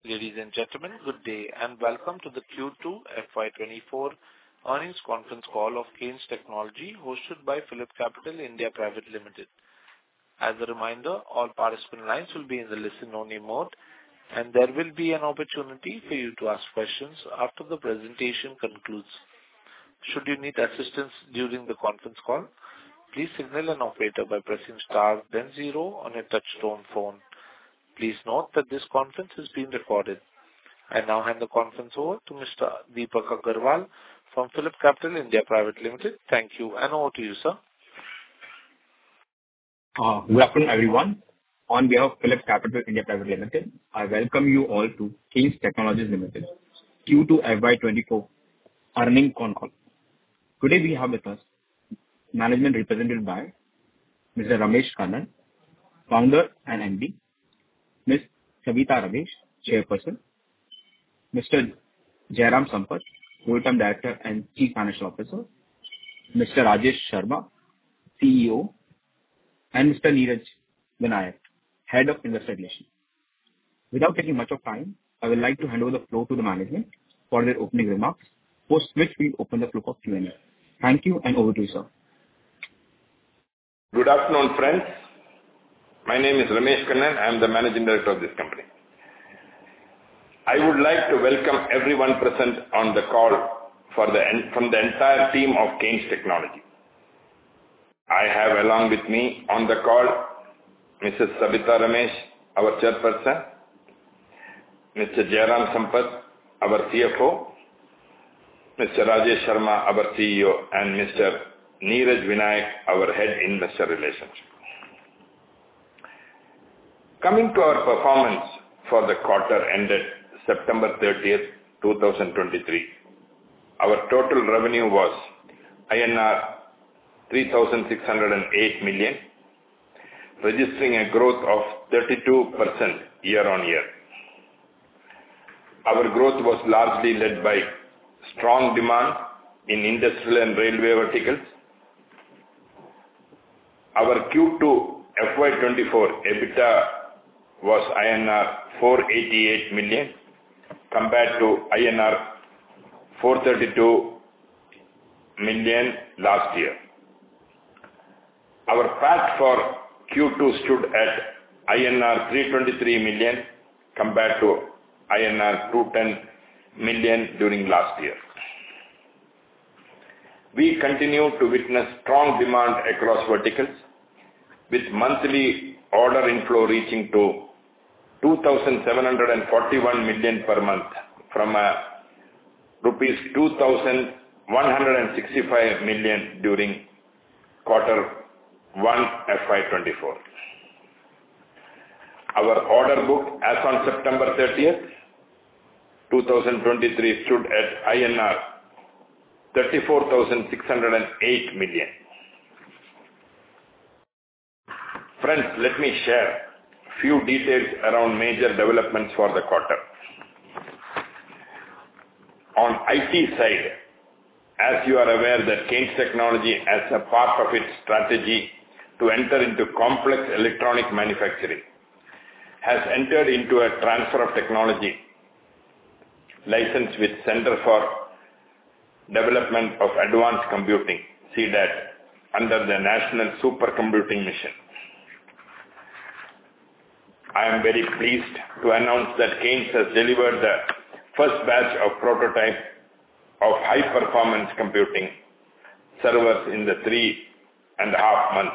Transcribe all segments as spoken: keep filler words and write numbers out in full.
Ladies and gentlemen, good day and welcome to the Q two F Y twenty-four earnings conference call of Kaynes Technology hosted by PhillipCapital India Private Limited. As a reminder, all participant lines will be in the listen-only mode, and there will be an opportunity for you to ask questions after the presentation concludes. Should you need assistance during the conference call, please signal an operator by pressing star then zero on your touch-tone phone. Please note that this conference is being recorded. I now hand the conference over to Mister Deepak Agarwal from PhillipCapital India Private Limited. Thank you, and over to you, sir. Uh, good afternoon, everyone. On behalf of PhillipCapital India Private Limited, I welcome you all to Kaynes Technologies Limited Q two F Y twenty-four earnings con call. Today we have with us management represented by Mister Ramesh Kannan, founder and M D, Miz Savitha Ramesh, chairperson, Mister Jairam Sampath, full-time director and chief financial officer, Mister Rajesh Sharma, C E O, and Mister Neeraj Vinayak, head of investor relations. Without taking much of time, I would like to hand over the floor to the management for their opening remarks, post which we open the floor for Q and A. Thank you, and over to you, sir. Good afternoon, friends. My name is Ramesh Kannan. I am the managing director of this company. I would like to welcome everyone present on the call for the, from the entire team of Kaynes Technology. I have along with me on the call Missus Savitha Ramesh, our chairperson, Mister Jairam Sampath, our C F O, Mister Rajesh Sharma, our C E O, and Mister Neeraj Vinayak, our head investor relations. Coming to our performance for the quarter ended September thirtieth, twenty twenty-three, our total revenue was I N R three thousand six hundred eight million, registering a growth of thirty-two percent year-on-year. Our growth was largely led by strong demand in industrial and railway verticals. Our Q two F Y twenty-four EBITDA was I N R four hundred eighty-eight million compared to I N R four hundred thirty-two million last year. Our P A T for Q two stood at I N R three hundred twenty-three million compared to I N R two hundred ten million during last year. We continue to witness strong demand across verticals, with monthly order inflow reaching to two thousand seven hundred forty-one million per month from a rupees two thousand one hundred sixty-five million during quarter one F Y twenty-four. Our order book as on September thirtieth, twenty twenty-three stood at I N R thirty-four thousand six hundred eight million. Friends, let me share few details around major developments for the quarter. On I T side, as you are aware that Kaynes Technology, as a part of its strategy to enter into complex electronic manufacturing, has entered into a transfer of technology license with Center for Development of Advanced Computing, C D A T, under the National Supercomputing Mission. I am very pleased to announce that Kaynes has delivered the first batch of prototype of high-performance computing servers in the three and a half months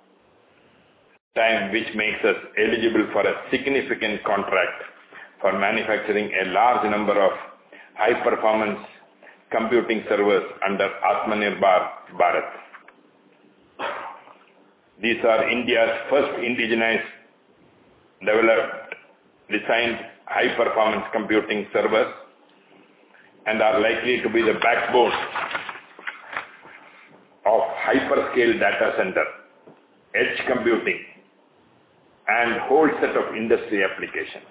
time, which makes us eligible for a significant contract for manufacturing a large number of high-performance computing servers under Atmanirbhar Bharat. These are India's first indigenized developed, designed high-performance computing servers and are likely to be the backbone of hyperscale data center, edge computing, and whole set of industry applications.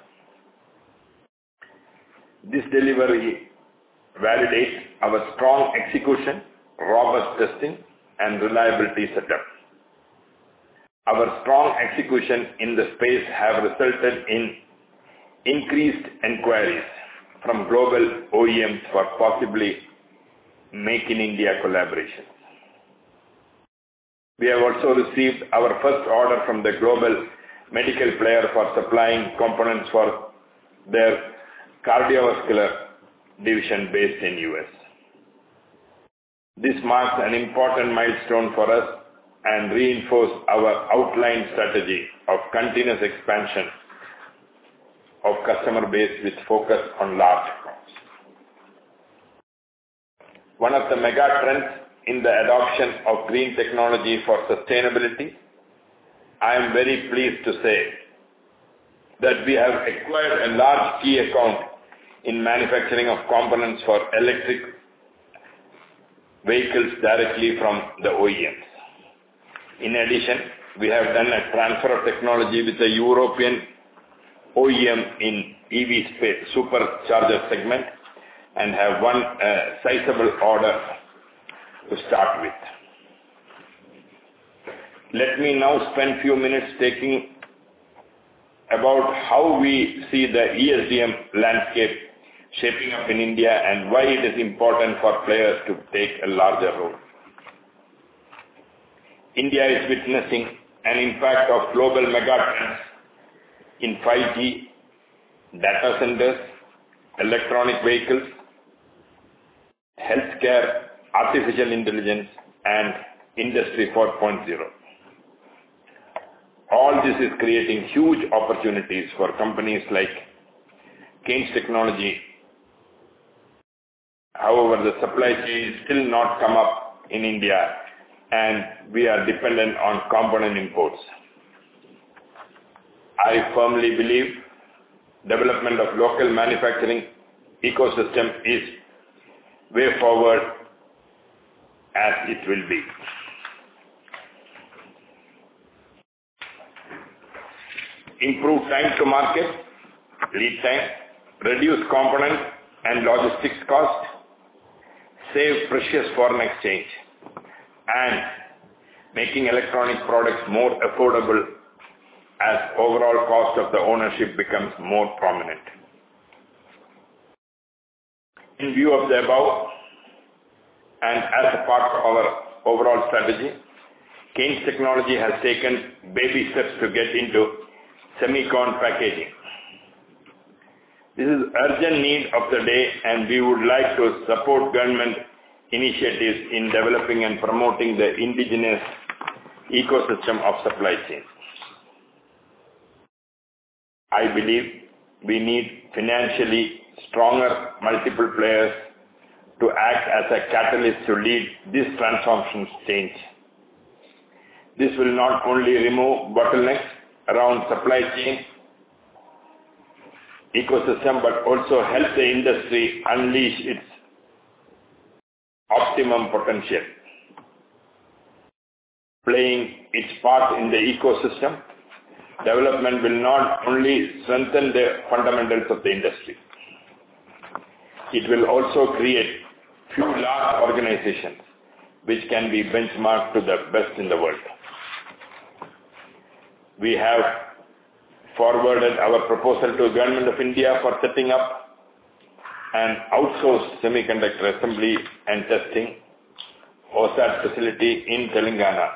This delivery validates our strong execution, robust testing, and reliability setup. Our strong execution in the space have resulted in increased inquiries from global O E Ms for possibly Make in India collaborations. We have also received our first order from the global medical player for supplying components for their cardiovascular division based in U S. This marks an important milestone for us and reinforces our outlined strategy of continuous expansion of customer base with focus on large accounts. One of the mega trends in the adoption of green technology for sustainability, I am very pleased to say that we have acquired a large key account in manufacturing of components for electric vehicles directly from the O E Ms. In addition, we have done a transfer of technology with a European O E M in E V space supercharger segment and have won a sizable order to start with. Let me now spend few minutes taking about how we see the E S D M landscape shaping up in India and why it is important for players to take a larger role. India is witnessing an impact of global megatrends in five G, data centers, electronic vehicles, healthcare, artificial intelligence, and Industry four point oh. All this is creating huge opportunities for companies like Kaynes Technology. However, the supply chain is still not come up in India and we are dependent on component imports. I firmly believe development of local manufacturing ecosystem is way forward as it will be. Improve time to market, lead time, reduce component and logistics cost, save precious foreign exchange, and making electronic products more affordable as overall cost of the ownership becomes more prominent. In view of the above, and as a part of our overall strategy, Kaynes Technology has taken baby steps to get into semicon packaging. This is urgent need of the day and we would like to support government initiatives in developing and promoting the indigenous ecosystem of supply chain. I believe we need financially stronger multiple players to act as a catalyst to lead this transformation change. This will not only remove bottlenecks around supply chain ecosystem but also help the industry unleash its optimum potential. Playing its part in the ecosystem, development will not only strengthen the fundamentals of the industry, it will also create few large organizations which can be benchmarked to the best in the world. We have forwarded our proposal to the Government of India for setting up an outsourced semiconductor assembly and testing O S A T facility in Telangana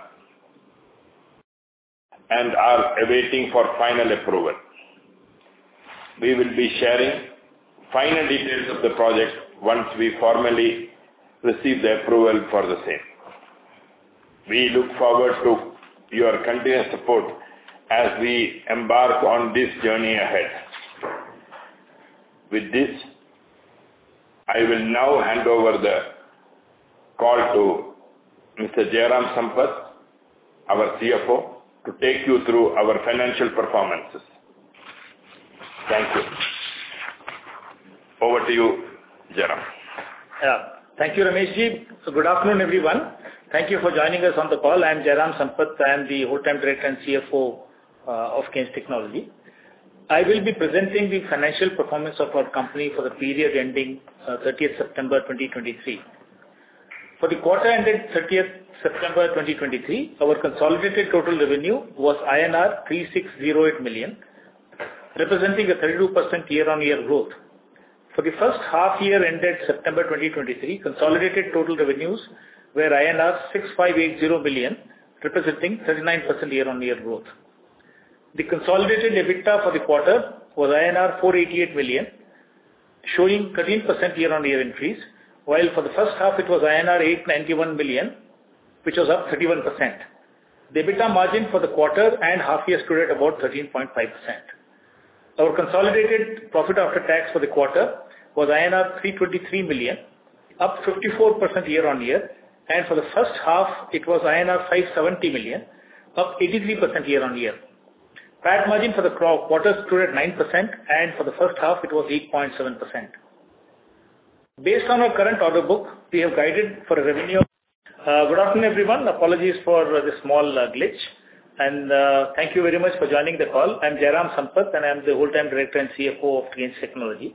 and are awaiting for final approval. We will be sharing final details of the project once we formally receive the approval for the same. We look forward to your continuous support as we embark on this journey ahead. With this, I will now hand over the call to Mister Jairam Sampath, our C F O, to take you through our financial performances. Thank you. Over to you, Jairam. Yeah. Thank you, Ramesh ji. So good afternoon, everyone. Thank you for joining us on the call. I am Jairam Sampath. I am the whole-time director and C F O uh, of Kaynes Technology. I will be presenting the financial performance of our company for the period ending uh, thirtieth September twenty twenty-three. For the quarter ended thirtieth September twenty twenty-three, our consolidated total revenue was I N R three thousand six hundred eight million, representing a thirty-two percent year-on-year growth. For the first half year ended September twenty twenty-three, consolidated total revenues were I N R six thousand five hundred eighty million, representing thirty-nine percent year-on-year growth. The consolidated EBITDA for the quarter was I N R four hundred eighty-eight million, showing thirteen percent year-on-year increase, while for the first half it was I N R eight hundred ninety-one million, which was up thirty-one percent. The EBITDA margin for the quarter and half year stood at about thirteen point five percent. Our consolidated profit after tax for the quarter was I N R three hundred twenty-three million, up fifty-four percent year-on-year, and for the first half it was I N R five hundred seventy million, up eighty-three percent year-on-year. P A T margin for the quarter stood at nine percent, and for the first half it was eight point seven percent. Based on our current order book, we have guided for a revenue. Uh, good afternoon, everyone. Apologies for uh, this small uh, glitch, and uh, thank you very much for joining the call. I'm Jairam Sampath, and I'm the whole-time director and C F O of Kaynes Technology.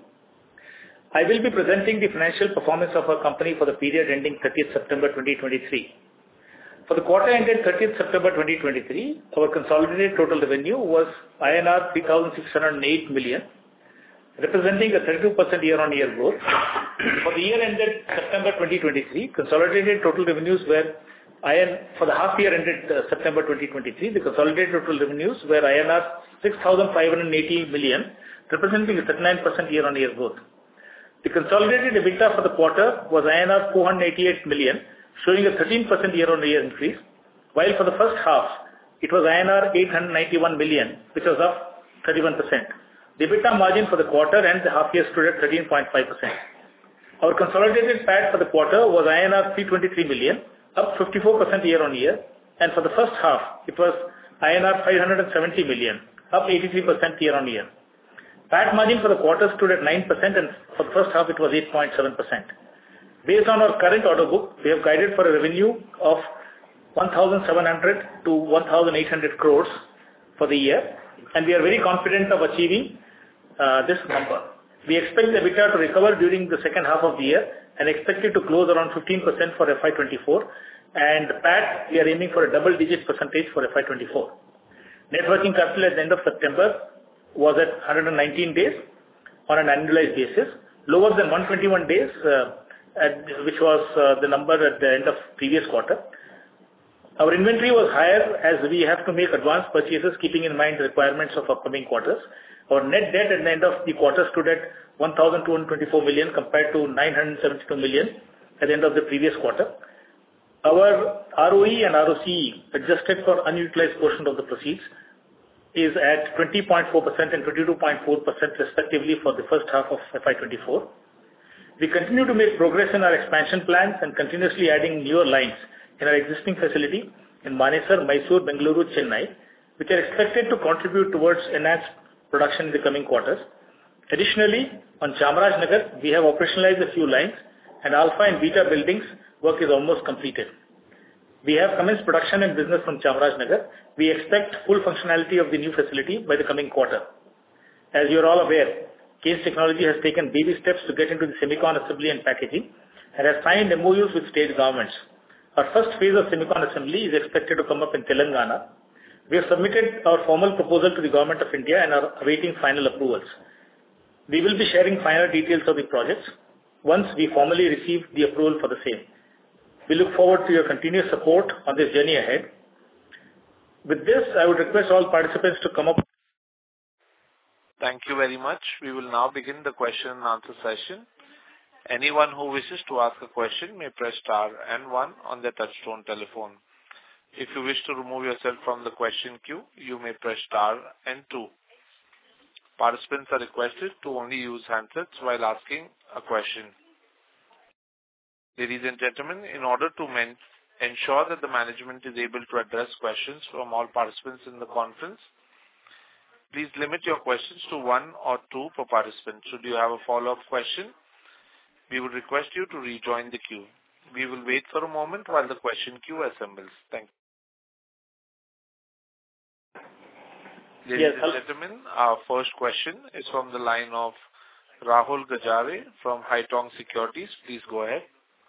I will be presenting the financial performance of our company for the period ending thirtieth September twenty twenty-three. For the quarter ended thirtieth September twenty twenty-three, our consolidated total revenue was I N R three thousand six hundred eight million, representing a thirty-two percent year-on-year growth. For the year ended September twenty twenty-three, consolidated total revenues were I N for the half year ended uh, September twenty twenty-three, the consolidated total revenues were I N R six thousand five hundred eighty million, representing a thirty-nine percent year-on-year growth. The consolidated EBITDA for the quarter was I N R four hundred eighty-eight million, showing a thirteen percent year-on-year increase, while for the first half, it was I N R eight hundred ninety-one million, which was up thirty-one percent. The EBITDA margin for the quarter and the half year stood at thirteen point five percent. Our consolidated P A T for the quarter was I N R three hundred twenty-three million, up fifty-four percent year-on-year, and for the first half, it was I N R five hundred seventy million, up eighty-three percent year-on-year. P A T margin for the quarter stood at nine percent, and for the first half, it was eight point seven percent. Based on our current order book, we have guided for a revenue of one thousand seven hundred to one thousand eight hundred crores for the year, and we are very confident of achieving uh, this number. We expect the EBITDA to recover during the second half of the year and expect it to close around fifteen percent for F Y twenty-four, and P A T, we are aiming for a double-digit percentage for F Y twenty-four. Net working capital at the end of September was at one hundred nineteen days on an annualized basis, lower than one hundred twenty-one days, uh, At, which was uh, the number at the end of previous quarter. Our inventory was higher as we have to make advanced purchases keeping in mind the requirements of upcoming quarters. Our net debt at the end of the quarter stood at one thousand two hundred twenty-four million compared to nine hundred seventy-two million at the end of the previous quarter. Our R O E and R O C E adjusted for unutilized portion of the proceeds is at twenty point four percent and twenty-two point four percent respectively for the first half of F Y twenty-four. We continue to make progress in our expansion plans and continuously adding newer lines in our existing facility in Manesar, Mysore, Bengaluru, Chennai, which are expected to contribute towards enhanced production in the coming quarters. Additionally, on Chamarajanagar, we have operationalized a few lines, and Alpha and Beta buildings work is almost completed. We have commenced production and business from Chamarajanagar. We expect full functionality of the new facility by the coming quarter. As you are all aware, Kaynes Technology has taken baby steps to get into the semicon assembly and packaging and has signed M O Us with state governments. Our first phase of semicon assembly is expected to come up in Telangana. We have submitted our formal proposal to the Government of India and are awaiting final approvals. We will be sharing final details of the projects once we formally receive the approval for the same. We look forward to your continuous support on this journey ahead. With this, I would request all participants to come up. Thank you very much. We will now begin the question and answer session. Anyone who wishes to ask a question may press star and one on their touchtone telephone. If you wish to remove yourself from the question queue, you may press star and two. Participants are requested to only use handsets while asking a question. Ladies and gentlemen, in order to men- ensure that the management is able to address questions from all participants in the conference, please limit your questions to one or two per participant. Should you have a follow-up question, we would request you to rejoin the queue. We will wait for a moment while the question queue assembles. Thank you. Ladies yes, and gentlemen, our first question is from the line of Rahul Gajare from Haitong Securities. Please go ahead.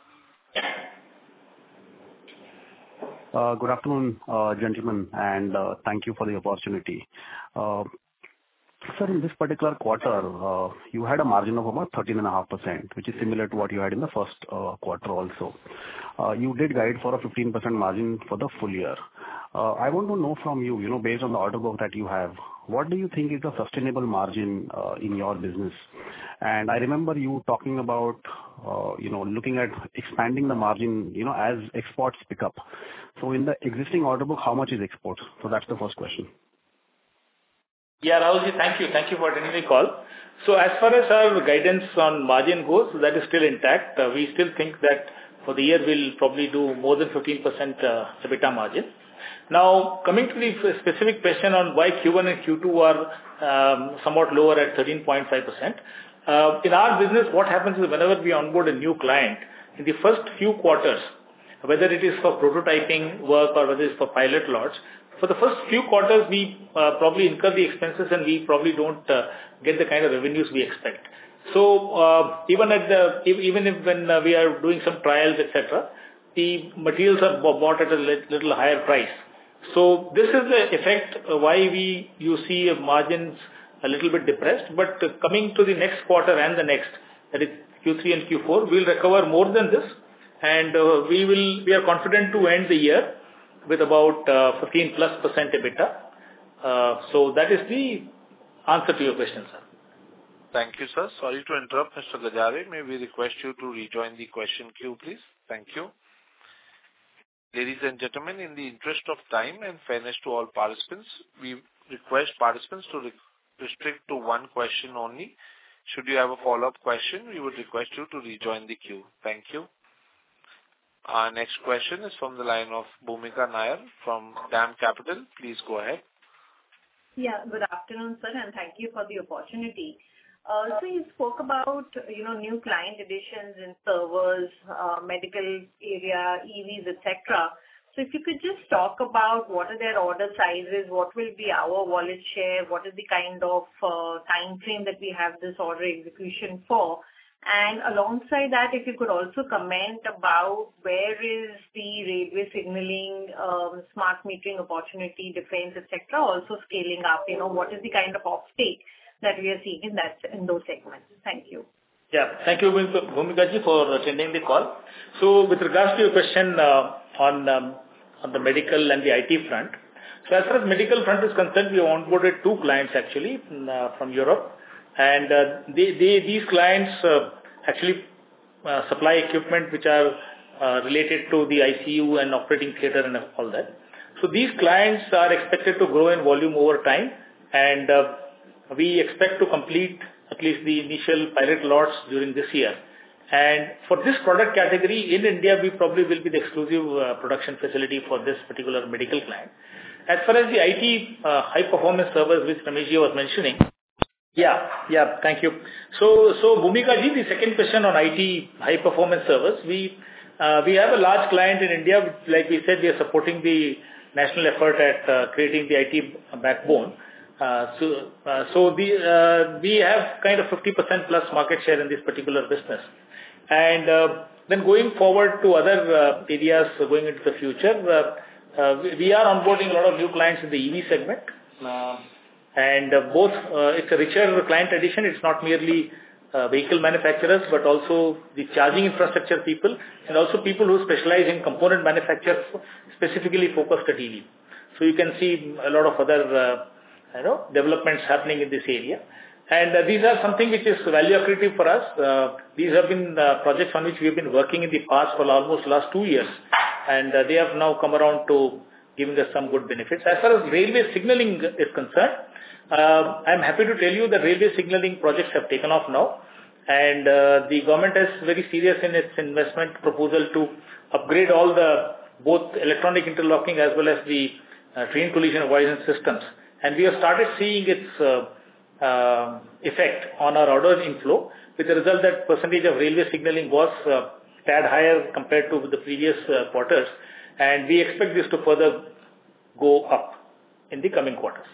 Uh, good afternoon, uh, gentlemen, and uh, thank you for the opportunity. Uh, Sir, in this particular quarter, uh, you had a margin of about thirteen point five percent, which is similar to what you had in the first uh, quarter also. Uh, you did guide for a fifteen percent margin for the full year. Uh, I want to know from you, you know, based on the order book that you have, what do you think is the sustainable margin uh, in your business? And I remember you talking about, uh, you know, looking at expanding the margin, you know, as exports pick up. So in the existing order book, how much is exports? So that's the first question. Yeah, Rahulji, thank you. Thank you for attending the call. So as far as our guidance on margin goes, that is still intact. Uh, we still think that for the year we'll probably do more than fifteen percent uh, EBITDA margin. Now, coming to the specific question on why Q one and Q two are um, somewhat lower at thirteen point five percent. Uh, in our business, what happens is whenever we onboard a new client, in the first few quarters, whether it is for prototyping work or whether it's for pilot lots, for the first few quarters, we uh, probably incur the expenses and we probably don't uh, get the kind of revenues we expect. So uh, even at the even if when uh, we are doing some trials, et cetera, the materials are bought at a little higher price. So this is the effect uh, why we you see margins a little bit depressed. But uh, coming to the next quarter and the next, that is Q three and Q four, we'll recover more than this, and uh, we will we are confident to end the year with about uh, fifteen plus percent EBITDA. Uh, so that is the answer to your question, sir. Thank you, sir. Sorry to interrupt, Mister Gajare. May we request you to rejoin the question queue, please? Thank you. Ladies and gentlemen, in the interest of time and fairness to all participants, we request participants to re- restrict to one question only. Should you have a follow-up question, we would request you to rejoin the queue. Thank you. Our next question is from the line of Bhumika Nair from DAM Capital. Please go ahead. Yeah, good afternoon, sir, and thank you for the opportunity. Uh, so you spoke about, you know, new client additions in servers, uh, medical area, E Vs, et cetera. So if you could just talk about what are their order sizes, what will be our wallet share, what is the kind of uh, time frame that we have this order execution for, and alongside that, if you could also comment about where is the railway signaling, um, smart metering opportunity, defense, et cetera, also scaling up. You know, what is the kind of offtake that we are seeing in that in those segments? Thank you. Yeah, thank you, Bhumika ji, for attending the call. So, with regards to your question uh, on um, on the medical and the I T front, so as far as medical front is concerned, we onboarded two clients actually uh, from Europe, and uh, they, they these clients uh, actually uh, supply equipment which are uh, related to the I C U and operating theater and all that. So these clients are expected to grow in volume over time, and uh, we expect to complete at least the initial pilot lots during this year. And for this product category in India, we probably will be the exclusive uh, production facility for this particular medical client. As far as the I T uh, high performance servers which Ramesh ji was mentioning, yeah, yeah, thank you. So, so Bhumika ji, the second question on I T high performance servers, we uh, we have a large client in India. Like we said, we are supporting the national effort at uh, creating the I T backbone. Uh, so, uh, so the, uh, we have kind of fifty percent plus market share in this particular business. And uh, then going forward to other uh, areas going into the future, uh, uh, we, we are onboarding a lot of new clients in the E V segment. Uh, and uh, both, uh, it's a richer client addition. It's not merely uh, vehicle manufacturers, but also the charging infrastructure people, and also people who specialize in component manufacture, specifically focused at E V. So you can see a lot of other uh, you know, developments happening in this area. And uh, these are something which is value accretive for us. Uh, these have been uh, projects on which we have been working in the past for almost last two years. And uh, they have now come around to giving us some good benefits. As far as railway signaling is concerned, uh, I am happy to tell you that railway signaling projects have taken off now. And uh, the government is very serious in its investment proposal to upgrade all the both electronic interlocking as well as the uh, train collision avoidance systems. And we have started seeing its uh, uh, effect on our order inflow, with the result that percentage of railway signaling was uh, tad higher compared to the previous uh, quarters. And we expect this to further go up in the coming quarters.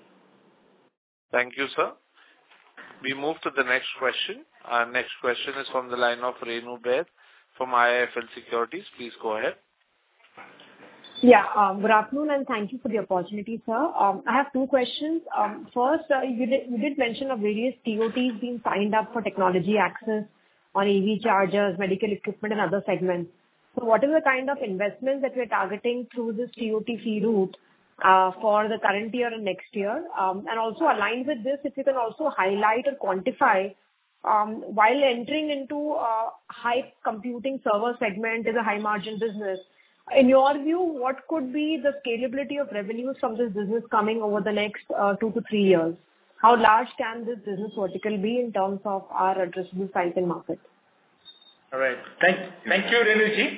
Thank you, sir. We move to the next question. Our next question is from the line of Renu Baid from I I F L Securities. Please go ahead. Yeah. um, Good afternoon, and thank you for the opportunity, sir. Um, I have two questions. Um, First, uh, you did you did mention of various T O Ts being signed up for technology access on E V chargers, medical equipment, and other segments. So what is the kind of investments that we're targeting through this T O T fee route uh, for the current year and next year? Um, And also aligned with this, if you can also highlight or quantify, um, while entering into uh, high computing server segment is a high margin business, in your view, what could be the scalability of revenues from this business coming over the next uh, two to three years? How large can this business vertical be in terms of our addressable size and market? All right. Thank, thank you, Renuji.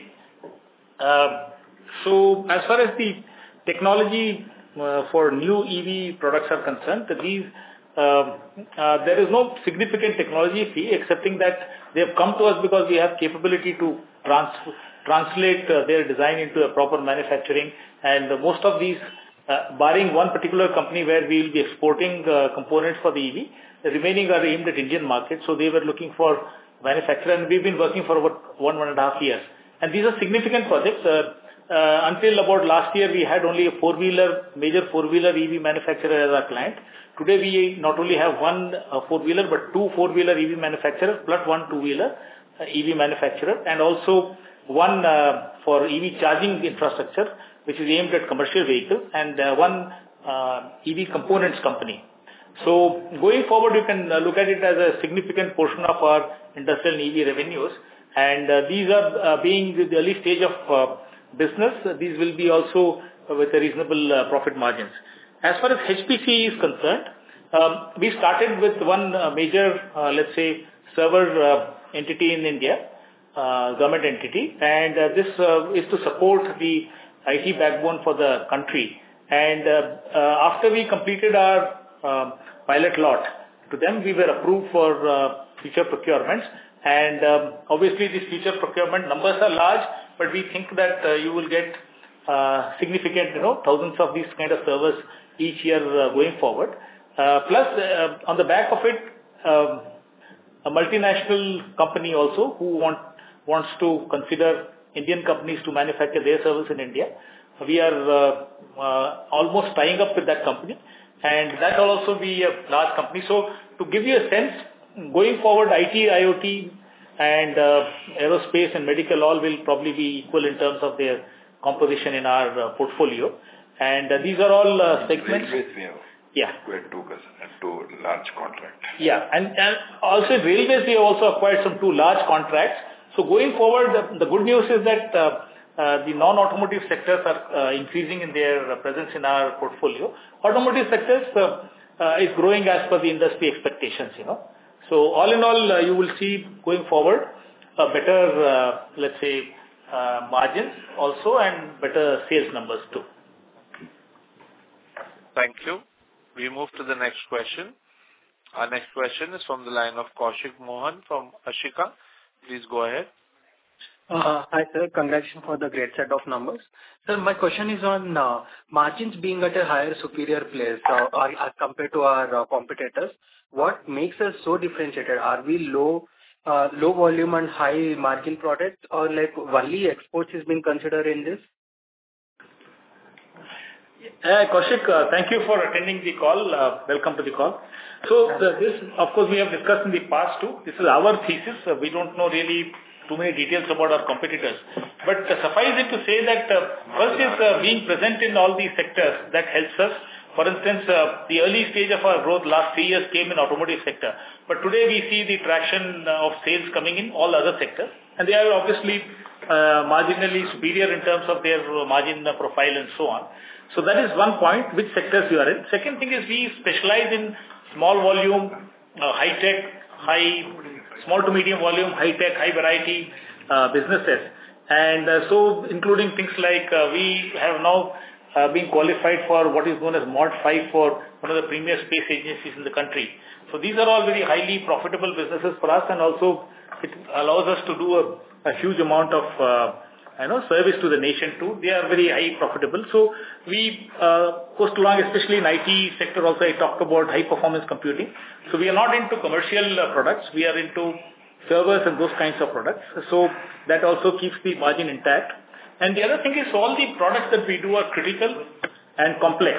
Uh, so, as far as the technology uh, for new E V products are concerned, these uh, uh, there is no significant technology fee, excepting that they have come to us because we have capability to trans translate uh, their design into a proper manufacturing. And uh, most of these, uh, barring one particular company where we will be exporting uh, components for the E V, the remaining are aimed at Indian market. So they were looking for manufacturer, and we've been working for about one, one and a half years. And these are significant projects. Uh, uh, until about last year, we had only a four-wheeler, major four-wheeler E V manufacturer as our client. Today, we not only have one uh, four-wheeler, but two four-wheeler E V manufacturers, plus one two-wheeler uh, E V manufacturer, and also one uh, for E V charging infrastructure, which is aimed at commercial vehicles, and uh, one uh, E V components company. So going forward, you can uh, look at it as a significant portion of our industrial E V revenues, and uh, these are uh, being the early stage of uh, business. Uh, these will be also uh, with a reasonable uh, profit margins. As far as H P C is concerned, um, we started with one uh, major, uh, let's say, server uh, entity in India, uh, government entity, and uh, this uh, is to support the I T backbone for the country. And uh, uh, after we completed our uh, pilot lot to them, we were approved for uh, future procurements. And um, obviously, these future procurement numbers are large, but we think that uh, you will get uh, significant, you know, thousands of these kind of servers each year uh, going forward. Uh, plus, uh, on the back of it, um, a multinational company also who want wants to consider Indian companies to manufacture their servers in India. We are uh, uh, almost tying up with that company, and that will also be a large company. So, to give you a sense, going forward, I T, IoT, and uh, aerospace and medical all will probably be equal in terms of their composition in our uh, portfolio. And uh, these are all uh, segments. Railways, we have yeah. acquired two, two large contracts. Yeah, and, and also in railways, we have also acquired some two large contracts. So going forward, the, the good news is that uh, uh, the non-automotive sectors are uh, increasing in their uh, presence in our portfolio. Automotive sectors uh, uh, is growing as per the industry expectations, you know. So all in all, uh, you will see going forward a better, uh, let's say, uh, margins also and better sales numbers too. Thank you. We move to the next question. Our next question is from the line of Kaushik Mohan from Ashika. Please go ahead. Uh, hi, sir. Congratulations for the great set of numbers. Sir, my question is on uh, margins being at a higher superior place uh, as compared to our uh, competitors. What makes us so differentiated? Are we low uh, low volume and high margin products, or like only exports is being considered in this? Uh, Kaushik, uh, thank you for attending the call. Uh, welcome to the call. So uh, this, of course, we have discussed in the past too. This is our thesis. Uh, we don't know really too many details about our competitors. But uh, suffice it to say that uh, first is uh, being present in all these sectors that helps us. For instance, uh, the early stage of our growth last three years came in automotive sector. But today we see the traction uh, of sales coming in all other sectors. And they are obviously uh, marginally superior in terms of their margin profile and so on. So that is one point, which sectors you are in. Second thing is we specialize in small volume, uh, high tech, high, small to medium volume, high tech, high variety uh, businesses. And uh, so including things like uh, we have now uh, been qualified for what is known as Mod five for one of the premier space agencies in the country. So these are all very highly profitable businesses for us, and also it allows us to do a, a huge amount of uh, I know, service to the nation too. They are very high profitable. So we uh, post along, especially in I T sector also, I talked about high performance computing. So we are not into commercial uh, products. We are into servers and those kinds of products. So that also keeps the margin intact. And the other thing is all the products that we do are critical and complex.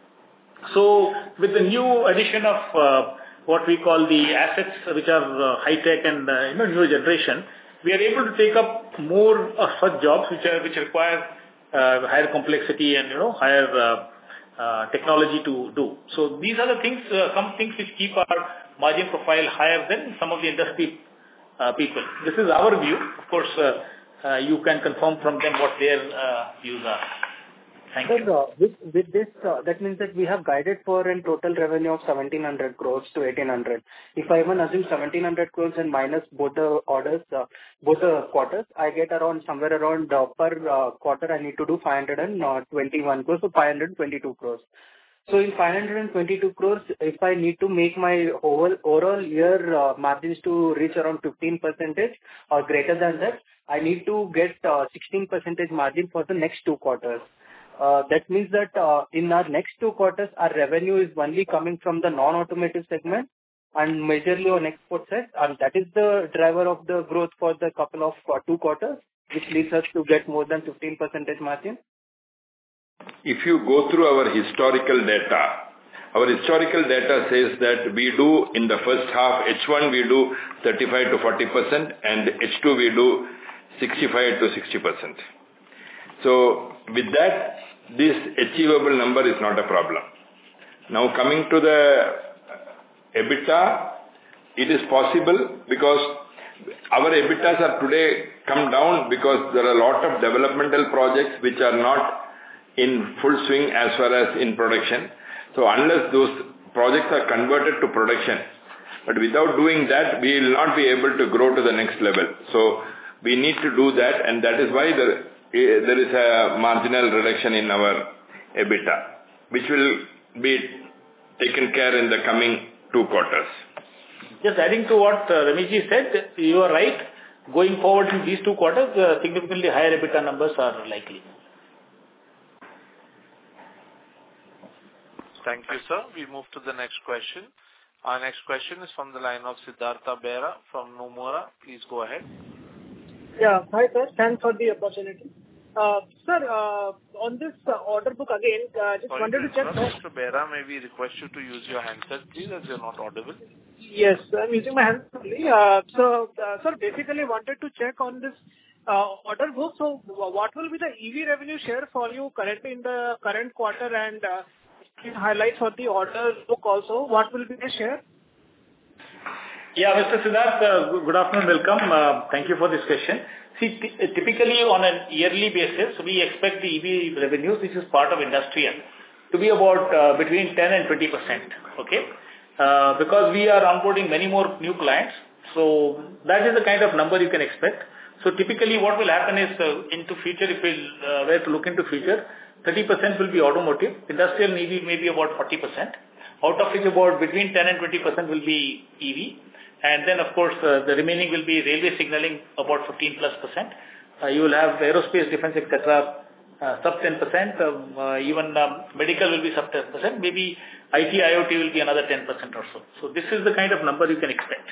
So with the new addition of uh, what we call the assets, which are uh, high tech and uh, you know new generation, we are able to take up more of such jobs which are which require uh, higher complexity and you know higher uh, uh, technology to do. So these are the things, uh, some things which keep our margin profile higher than some of the industry uh, people. This is our view. Of course, uh, uh, you can confirm from them what their uh, views are. Thank Sir, you. uh, with, with this, uh, that means that we have guided for a total revenue of seventeen hundred crores to eighteen hundred. If I even assume seventeen hundred crores and minus both the orders, uh, both the quarters, I get around somewhere around uh, per uh, quarter I need to do five hundred twenty-one crores, so five hundred twenty-two crores. So in five hundred twenty-two crores, if I need to make my overall, overall year uh, margins to reach around fifteen percentage or greater than that, I need to get uh, sixteen percentage margin for the next two quarters. Uh, that means that uh, in our next two quarters, our revenue is only coming from the non-automotive segment and majorly on export side, and that is the driver of the growth for the couple of uh, two quarters, which leads us to get more than fifteen percentage margin. If you go through our historical data, our historical data says that we do in the first half, H one we do thirty-five to forty percent and H two we do sixty-five to sixty percent. So with that, this achievable number is not a problem. Now coming to the EBITDA, it is possible because our EBITDAs are today come down because there are a lot of developmental projects which are not in full swing as far as in production. So unless those projects are converted to production, but without doing that, we will not be able to grow to the next level. So we need to do that, and that is why the, there is a marginal reduction in our EBITDA, which will be taken care in the coming two quarters. Just adding to what uh, Rameshji said, you are right. Going forward in these two quarters, uh, significantly higher EBITDA numbers are likely. Thank you, sir. We move to the next question. Our next question is from the line of Siddhartha Bera from Nomura. Please go ahead. Yeah. Hi, sir. Thanks for the opportunity. Uh, sir, uh, on this uh, order book again, uh, just Sorry wanted to, to check. Mister Bera, may we request you to use your handset, please, as you're not audible. Yes, I'm using my hands only. Uh, so, uh, sir, basically wanted to check on this uh, order book. So, what will be the E V revenue share for you currently in the current quarter, and uh, highlights for the order book also? What will be the share? Yeah, Mister Siddharth, uh, good afternoon, welcome. Uh, thank you for this question. See, t- typically on a yearly basis, we expect the E V revenues, which is part of industrial, to be about uh, between ten and twenty percent. Okay, uh, because we are onboarding many more new clients, so that is the kind of number you can expect. So typically, what will happen is uh, into future, if we uh, were to look into future, thirty percent will be automotive, industrial and E V may be about forty percent. Out of which about between ten and twenty percent will be E V. And then, of course, uh, the remaining will be railway signaling, about fifteen plus percent. Uh, you will have aerospace, defense, et cetera, uh, sub ten percent. Um, uh, even um, medical will be sub ten percent. Maybe I T, I O T will be another ten percent or so. So this is the kind of number you can expect.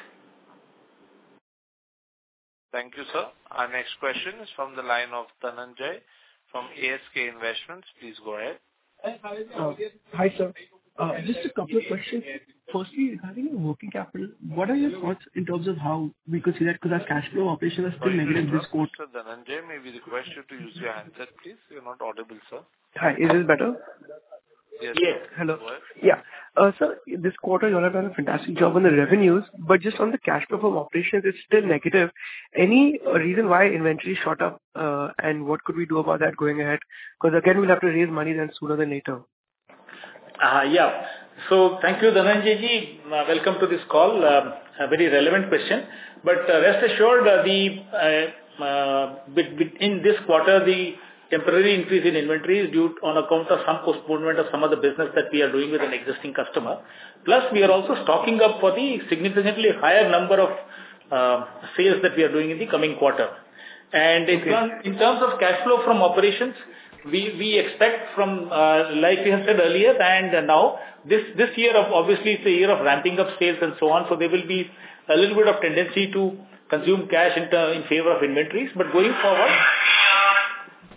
Thank you, sir. Our next question is from the line of Dhananjay from A S K Investments. Please go ahead. Uh, hi, sir. Uh, just a couple of questions. Firstly, regarding your working capital, what are your thoughts in terms of how we could see that, because our cash flow operations are still Sorry, negative this quarter? Mister Dhananjay, may we request you to use your handset, please? You're not audible, sir. Hi, is this better? Yes. Yes. Sir. Hello. Go ahead. Yeah. Uh, sir, this quarter you all have done a fantastic job on the revenues, but just on the cash flow from operations, it's still negative. Any uh, reason why inventory shot up, uh, and what could we do about that going ahead? Because again, we'll have to raise money then sooner than later. Uh, yeah. So thank you, Dhananjay ji. Uh, welcome to this call. Um, a very relevant question. But uh, rest assured, uh, the uh, uh, bit, bit in this quarter, the temporary increase in inventory is due on account of some postponement of some of the business that we are doing with an existing customer. Plus, we are also stocking up for the significantly higher number of uh, sales that we are doing in the coming quarter. And in, Okay. term, in terms of cash flow from operations, We we expect from, uh, like we have said earlier, and uh, now, this this year of obviously it's a year of ramping up sales and so on, so there will be a little bit of tendency to consume cash in, ter- in favor of inventories. But going forward,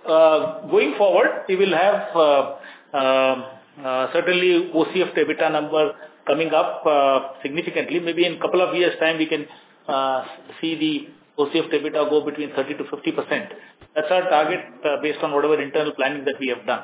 uh, going forward, we will have uh, uh, uh, certainly O C F to EBITDA number coming up uh, significantly. Maybe in a couple of years' time, we can uh, see the O C F to EBITDA go between thirty to fifty percent. That's our target uh, based on whatever internal planning that we have done.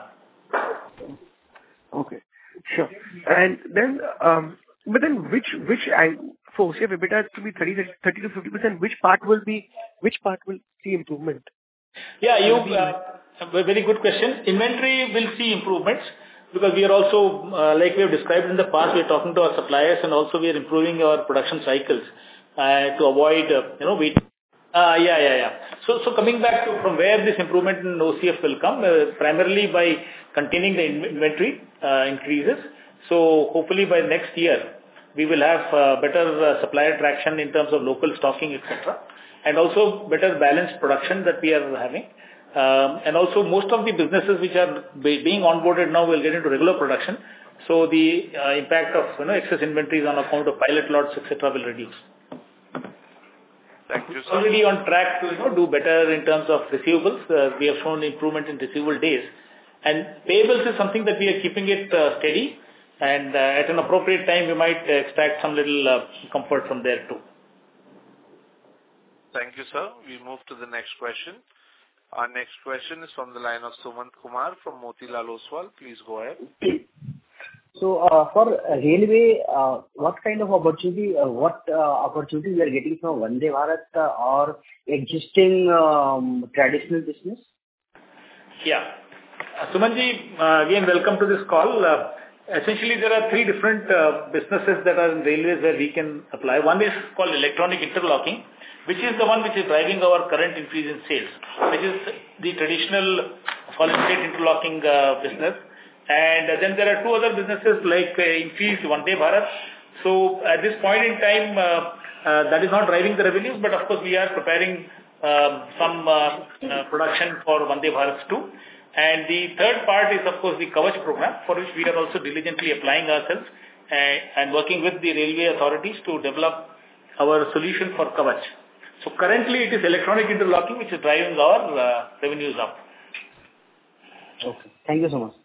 Okay, sure. And then, um, but then which which I for O C F EBITDA to be thirty to fifty percent, which part will be which part will see improvement? Yeah, you uh, a very good question. Inventory will see improvements because we are also, uh, like we have described in the past, we are talking to our suppliers and also we are improving our production cycles uh, to avoid, uh, you know, wait. Uh, yeah, yeah, yeah. So, so coming back to from where this improvement in O C F will come, uh, primarily by containing the in- inventory uh, increases. So, hopefully by next year, we will have uh, better uh, supplier traction in terms of local stocking, et cetera, and also better balanced production that we are having. Um, and also, most of the businesses which are be- being onboarded now will get into regular production. So, the uh, impact of you know excess inventories on account of pilot lots, et cetera, will reduce. Thank you, sir. Already on track to you know do better in terms of receivables. Uh, we have shown improvement in receivable days, and payables is something that we are keeping it uh, steady. And uh, at an appropriate time, we might uh, extract some little uh, comfort from there too. Thank you, sir. We move to the next question. Our next question is from the line of Sumant Kumar from Motilal Oswal. Please go ahead. So, uh, for railway, uh, what kind of opportunity, uh, what uh, opportunity we are getting from Vande Bharat uh, or existing um, traditional business? Yeah. Uh, Sumanji, uh, again, welcome to this call. Uh, essentially, there are three different uh, businesses that are in railways where we can apply. One is called electronic interlocking, which is the one which is driving our current increase in sales, which is the traditional solid-state interlocking uh, business. And uh, then there are two other businesses like uh, increased Vande Bharat. So at this point in time, uh, uh, that is not driving the revenues, but of course we are preparing uh, some uh, uh, production for Vande Bharats too. And the third part is of course the Kavach program, for which we are also diligently applying ourselves uh, and working with the railway authorities to develop our solution for Kavach. So currently it is electronic interlocking which is driving our uh, revenues up. Okay. Thank you so much.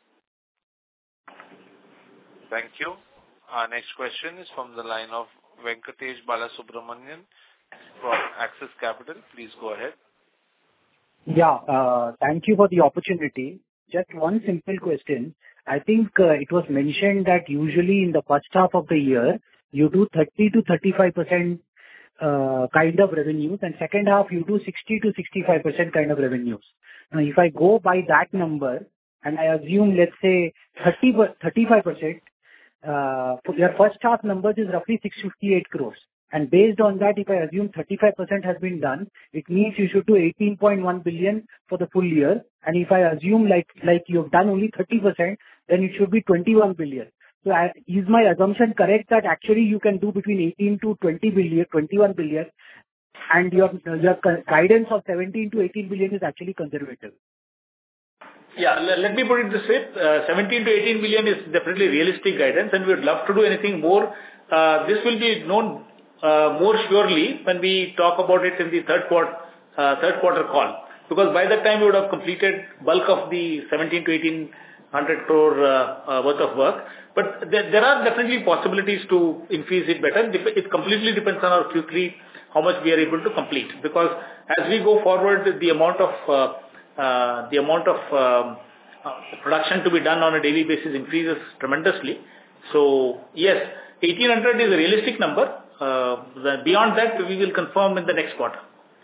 Thank you. Our next question is from the line of Venkatesh Balasubramanian from Axis Capital. Please go ahead. Yeah, uh, thank you for the opportunity. Just one simple question. I think uh, it was mentioned that usually in the first half of the year, you do thirty to thirty-five percent uh, kind of revenues, and second half you do sixty to sixty-five percent kind of revenues. Now, if I go by that number, and I assume, let's say, thirty, thirty-five percent, uh, for your first half numbers is roughly six hundred fifty-eight crores. And based on that, if I assume thirty-five percent has been done, it means you should do eighteen point one billion for the full year. And if I assume like, like you've done only thirty percent, then it should be twenty-one billion. So I, is my assumption correct that actually you can do between eighteen to twenty billion, twenty-one billion, and your, your guidance of seventeen to eighteen billion is actually conservative? Yeah, let me put it this way. Uh, seventeen to eighteen billion is definitely realistic guidance, and we would love to do anything more. Uh, this will be known uh, more surely when we talk about it in the third quarter, uh, third quarter call. Because by that time we would have completed bulk of the seventeen to eighteen hundred crore uh, uh, worth of work. But there, there are definitely possibilities to increase it better. It completely depends on our Q three, how much we are able to complete. Because as we go forward, the amount of uh, Uh, the amount of um, uh, production to be done on a daily basis increases tremendously. So, yes, eighteen hundred is a realistic number. Uh, the, beyond that, we will confirm in the next quarter.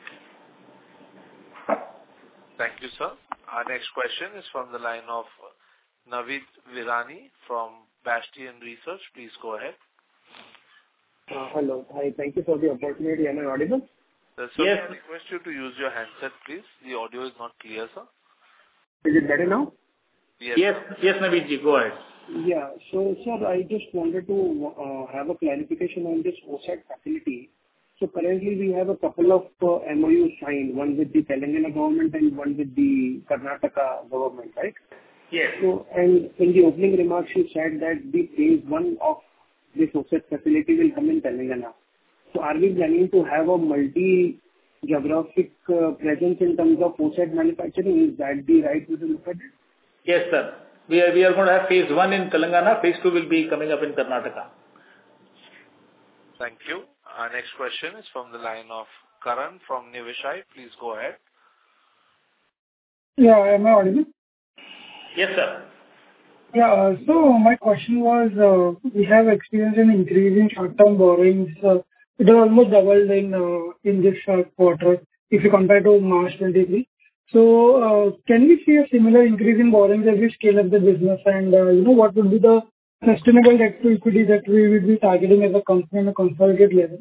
Thank you, sir. Our next question is from the line of Navid Virani from Bastion Research. Please go ahead. Uh, hello. Hi. Thank you for the opportunity. Am I audible? Uh, so yes. I request you to use your handset, please. The audio is not clear, sir. Is it better now? Yes, yes, yes Naveedji, go ahead. Yeah. So, sir, I just wanted to uh, have a clarification on this O S A T facility. So, currently we have a couple of uh, M O Us signed, one with the Telangana government and one with the Karnataka government, right? Yes. So, and in the opening remarks, you said that the phase one of this O S A T facility will come in Telangana. So are we planning to have a multi geographic uh, presence in terms of OSAT manufacturing. Is that the right way to look at it? Yes, sir. We are, we are going to have phase one in Telangana. Phase two will be coming up in Karnataka. Thank you. Our next question is from the line of Karan from Niveshaay. Please go ahead. Yeah, am I audible? Yes, sir. Yeah, uh, so my question was, uh, we have experienced an increase in short-term borrowings. Uh, it has almost doubled in uh, in this uh, quarter if you compare to March twenty-three. So, uh, can we see a similar increase in borrowings as we scale up the business? And, uh, you know, what would be the sustainable debt to equity that we will be targeting as a company on a consolidated level?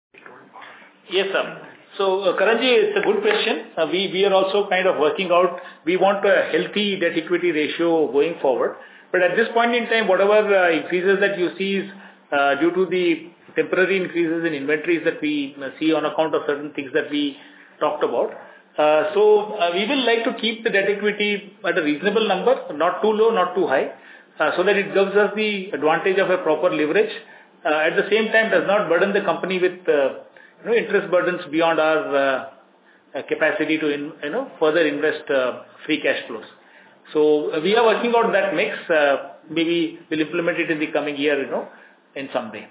Yes, sir. So, uh, Karanji, it's a good question. Uh, we, we are also kind of working out, we want a healthy debt equity ratio going forward. But at this point in time, whatever uh, increases that you see is uh, due to the temporary increases in inventories that we uh, see on account of certain things that we talked about. Uh, so, uh, we will like to keep the debt equity at a reasonable number, not too low, not too high, uh, so that it gives us the advantage of a proper leverage. Uh, at the same time, does not burden the company with uh, you know, interest burdens beyond our uh, capacity to in, you know further invest uh, free cash flows. So uh, we are working out that mix. Uh, maybe we'll implement it in the coming year, you know, in some way.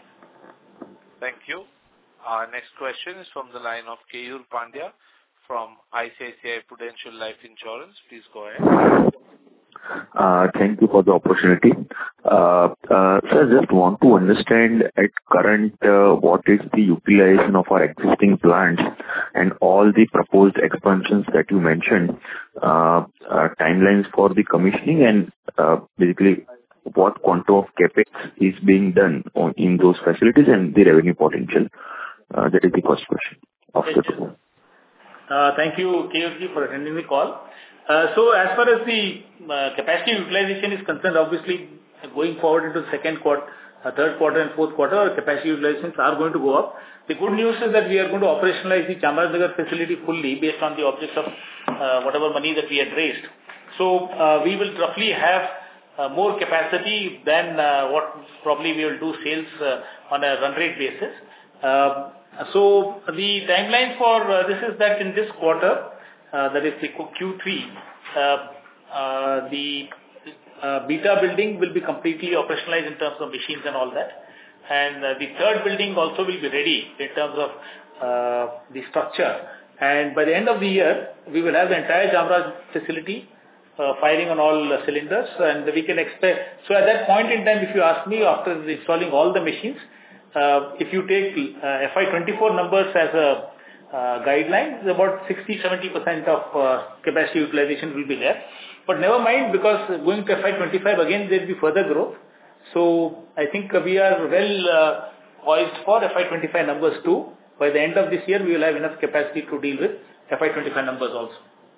Thank you. Our next question is from the line of Keyur Pandya from I C I C I Prudential Life Insurance. Please go ahead. Uh, Thank you for the opportunity. Uh, uh, Sir, just want to understand at current, uh, what is the utilization of our existing plants and all the proposed expansions that you mentioned, uh, uh, timelines for the commissioning and, uh, basically what quantum of CapEx is being done on, in those facilities and the revenue potential. Uh, That is the first question of the two. Uh, Thank you, K U G, for attending the call. Uh, So as far as the uh, capacity utilization is concerned, obviously going forward into the second quarter, uh, third quarter and fourth quarter, our capacity utilizations are going to go up. The good news is that we are going to operationalize the Chamarajanagar facility fully based on the objects of uh, whatever money that we had raised. So uh, we will roughly have uh, more capacity than uh, what probably we will do sales uh, on a run rate basis. Uh, so the timeline for uh, this is that in this quarter, Uh, that is the Q three, uh, uh, the uh, beta building will be completely operationalized in terms of machines and all that. And uh, the third building also will be ready in terms of uh, the structure. And by the end of the year, we will have the entire Jamraj facility uh, firing on all uh, cylinders. And we can expect, so at that point in time, if you ask me, after installing all the machines, uh, if you take uh, F Y twenty-four numbers as a Uh, guidelines, about sixty to seventy percent of uh, capacity utilization will be there. But never mind, because going to F Y twenty-five again, there will be further growth. So I think we are well uh, poised for F Y twenty-five numbers too. By the end of this year, we will have enough capacity to deal with F Y twenty-five numbers also.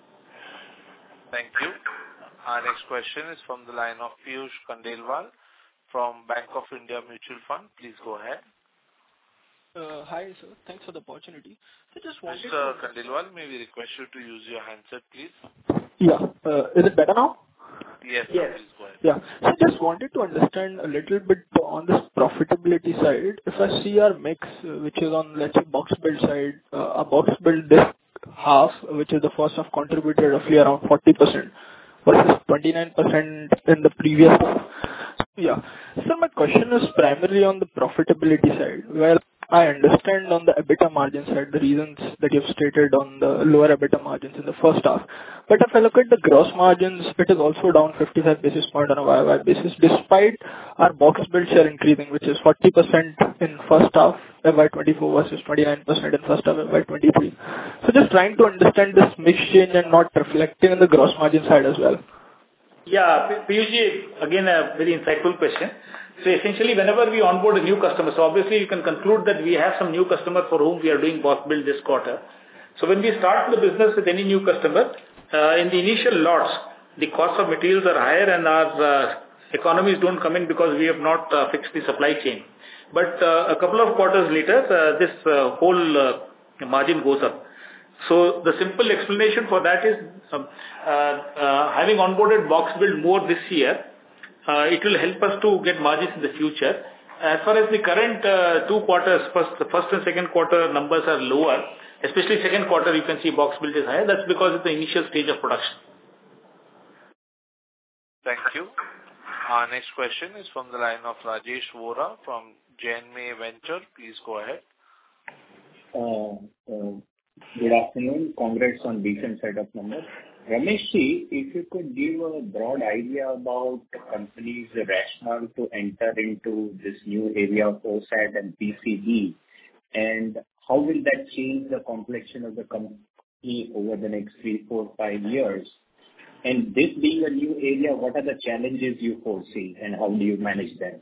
Thank you. Our next question is from the line of Piyush Khandelwal from Bank of India Mutual Fund. Please go ahead. Uh, hi, sir. Thanks for the opportunity. So just wanted Mister to... Khandelwal, may we request you to use your handset, please? Yeah. Uh, is it better now? Yes, yes. Please go ahead. Yeah. So just wanted to understand a little bit on this profitability side. If I see our mix, uh, which is on, let's say, box build side, uh, our box build this half, which is the first half, contributed roughly around forty percent versus twenty-nine percent in the previous half. Yeah. So my question is primarily on the profitability side. Well, I understand on the EBITDA margin side the reasons that you've stated on the lower EBITDA margins in the first half. But if I look at the gross margins, it is also down fifty-five basis points on a Y O Y basis, despite our box build share increasing, which is forty percent in first half F Y twenty-four versus twenty-nine percent in first half F Y twenty-three. So just trying to understand this mix change and not reflecting in the gross margin side as well. Yeah, Piyush, again, a very insightful question. So essentially, whenever we onboard a new customer, so obviously you can conclude that we have some new customer for whom we are doing box build this quarter. So when we start the business with any new customer, uh, in the initial lots, the cost of materials are higher and our uh, economies don't come in because we have not uh, fixed the supply chain. But uh, a couple of quarters later, uh, this uh, whole uh, margin goes up. So the simple explanation for that is um, uh, uh, having onboarded box build more this year, uh, it will help us to get margins in the future. As far as the current uh, two quarters, first, the first and second quarter numbers are lower, especially second quarter, you can see box build is higher. That's because it's the initial stage of production. Thank you. Our next question is from the line of Rajesh Vora from Janmay Venture. Please go ahead. Uh, uh, good afternoon. Congrats on decent set of numbers. Ramesh ji, if you could give a broad idea about the company's rationale to enter into this new area of OSAT and P C B, and how will that change the complexion of the company over the next three, four, five years? And this being a new area, what are the challenges you foresee and how do you manage them?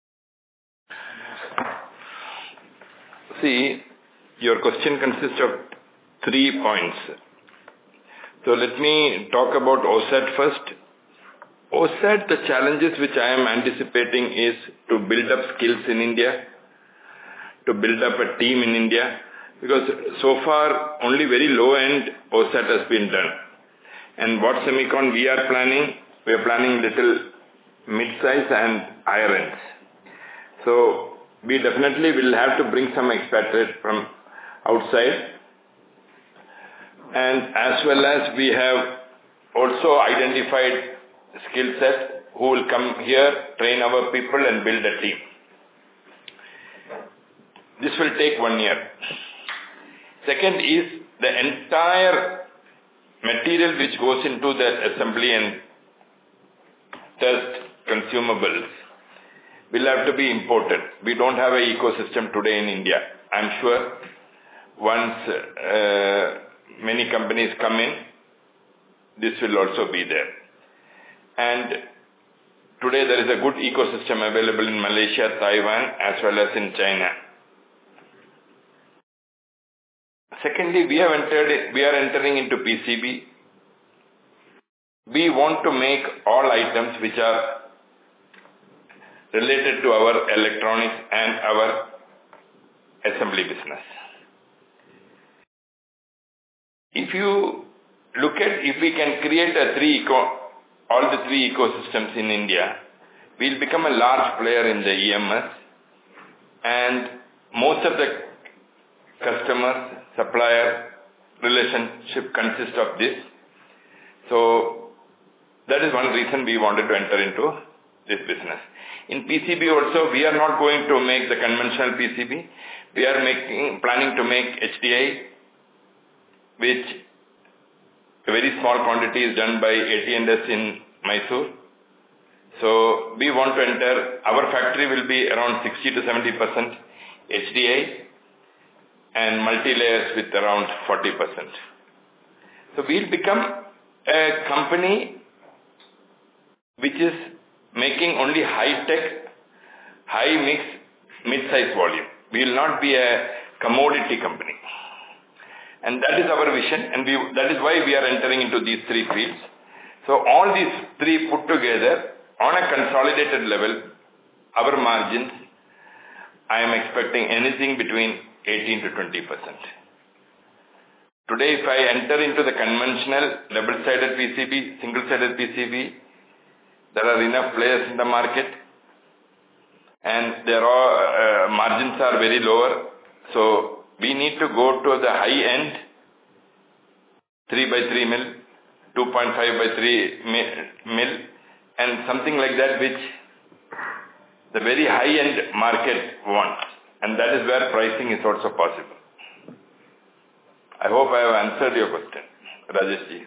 See, your question consists of three points. So let me talk about OSAT first. OSAT, the challenges which I am anticipating is to build up skills in India, to build up a team in India, because so far only very low end OSAT has been done. And what semicon we are planning, we are planning little mid-size and higher ends. So we definitely will have to bring some expatriate from outside. And as well as we have also identified skill set who will come here, train our people and build a team. This will take one year. Second is the entire material which goes into the assembly and test consumables will have to be imported. We don't have an ecosystem today in India. I'm sure once uh, many companies come in, this will also be there. And today there is a good ecosystem available in Malaysia, Taiwan, as well as in China. Secondly, we have entered, we are entering into P C B. We want to make all items which are related to our electronics and our assembly business. If you look at, if we can create a three eco, all the three ecosystems in India, we'll become a large player in the E M S, and most of the customers, supplier relationship consists of this. So that is one reason we wanted to enter into this business. In P C B also, we are not going to make the conventional P C B. We are making, planning to make H D I, which a very small quantity is done by A T and S in Mysore. So we want to enter, our factory will be around sixty to seventy percent H D I and multi-layers with around forty percent. So we'll become a company which is making only high-tech, high-mix, mid-size volume. We will not be a commodity company. And that is our vision, and we, that is why we are entering into these three fields. So all these three put together, on a consolidated level, our margins, I am expecting anything between eighteen to twenty percent. Today, if I enter into the conventional double-sided P C B, single-sided P C B, there are enough players in the market, and there are uh, margins are very lower. So we need to go to the high end, three by three mil, two point five by three mil, and something like that which the very high end market wants. And that is where pricing is also possible. I hope I have answered your question, Rajesh ji.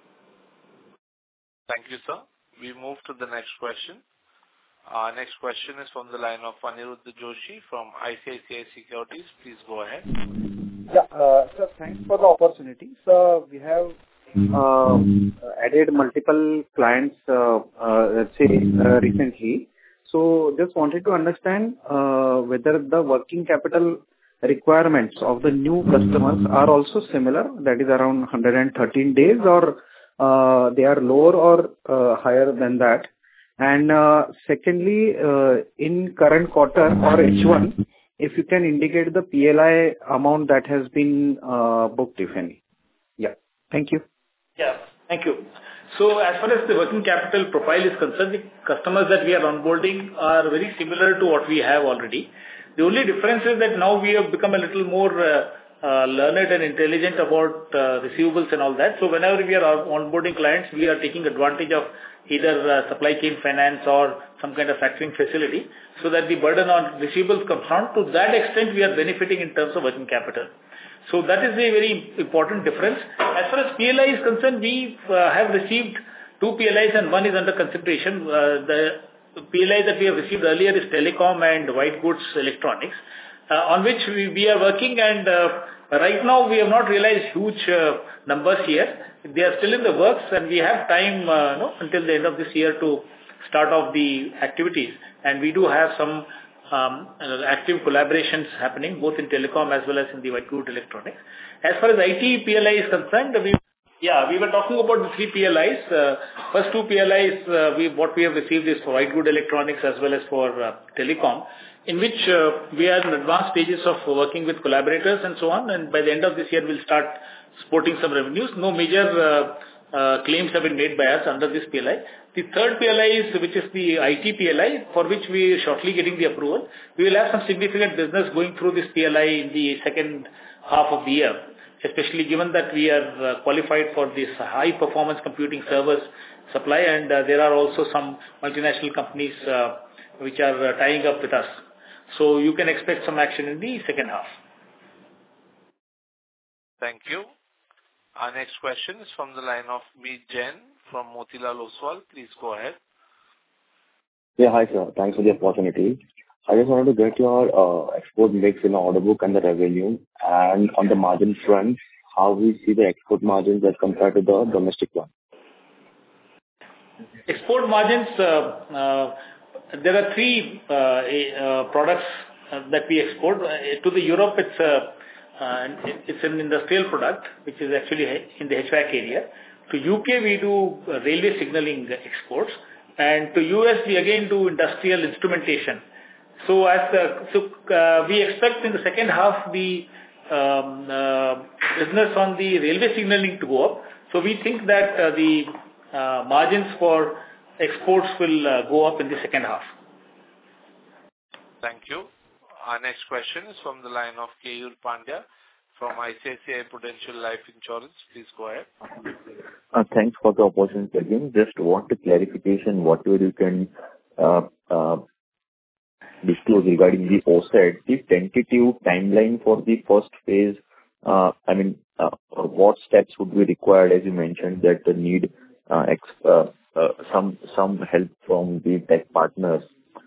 Thank you, sir. We move to the next question. Our next question is from the line of Aniruddha Joshi from I C I C I Securities. Please go ahead. Yeah, uh, sir, thanks for the opportunity. So we have uh, added multiple clients, uh, uh, let's say, uh, recently. So just wanted to understand uh, whether the working capital requirements of the new customers are also similar, that is around one hundred thirteen days, or uh, they are lower or uh, higher than that. And uh, secondly, uh, in current quarter or H one, if you can indicate the P L I amount that has been uh, booked, if any. Yeah. Thank you. Yeah. Thank you. So as far as the working capital profile is concerned, the customers that we are onboarding are very similar to what we have already. The only difference is that now we have become a little more uh, uh, learned and intelligent about uh, receivables and all that. So whenever we are onboarding clients, we are taking advantage of either uh, supply chain finance or some kind of factoring facility, so that the burden on receivables comes down. To that extent, we are benefiting in terms of working capital. So that is a very important difference. As far as P L I is concerned, we uh, have received two P L Is and one is under consideration. Uh, the P L I that we have received earlier is telecom and white goods electronics, uh, on which we, we are working, and uh, right now we have not realized huge uh, numbers here. They are still in the works, and we have time uh, no, until the end of this year to start off the activities. And we do have some um, active collaborations happening both in telecom as well as in the white good electronics. As far as I T P L I is concerned, we yeah we were talking about the three P L Is. Uh, first two P L Is, uh, we what we have received is for white good electronics as well as for uh, telecom, in which uh, we are in advanced stages of working with collaborators and so on. And by the end of this year, we'll start sporting some revenues. No major uh, uh, claims have been made by us under this P L I. The third P L I is, which is the I T P L I, for which we are shortly getting the approval. We will have some significant business going through this P L I in the second half of the year, especially given that we are uh, qualified for this high performance computing servers supply, and uh, there are also some multinational companies uh, which are uh, tying up with us. So you can expect some action in the second half. Thank you. Our next question is from the line of Meet Jain from Motilal Oswal. Please go ahead. Yeah, hi sir. Thanks for the opportunity. I just wanted to get your uh, export mix in the order book and the revenue, and on the margin front, how we see the export margins as compared to the domestic one. Export margins, uh, uh, there are three uh, uh, products uh, that we export. Uh, to the Europe, it's uh, uh, it's an industrial product, which is actually in the H V A C area. To U K, we do uh, railway signaling exports, and to U S, we again do industrial instrumentation. So, as the, so uh, we expect in the second half the um, uh, business on the railway signaling to go up. So, we think that uh, the uh, margins for exports will uh, go up in the second half. Thank you. Our next question is from the line of Keyur Pandya from I C I C I Prudential Life Insurance. Please go ahead. Uh, thanks for the opportunity again. Just want a clarification, whatever you can uh, uh, disclose regarding the O S A T, the tentative timeline for the first phase. Uh, I mean, uh, what steps would be required, as you mentioned, that the need uh, ex, uh, uh, some some help from the tech partners.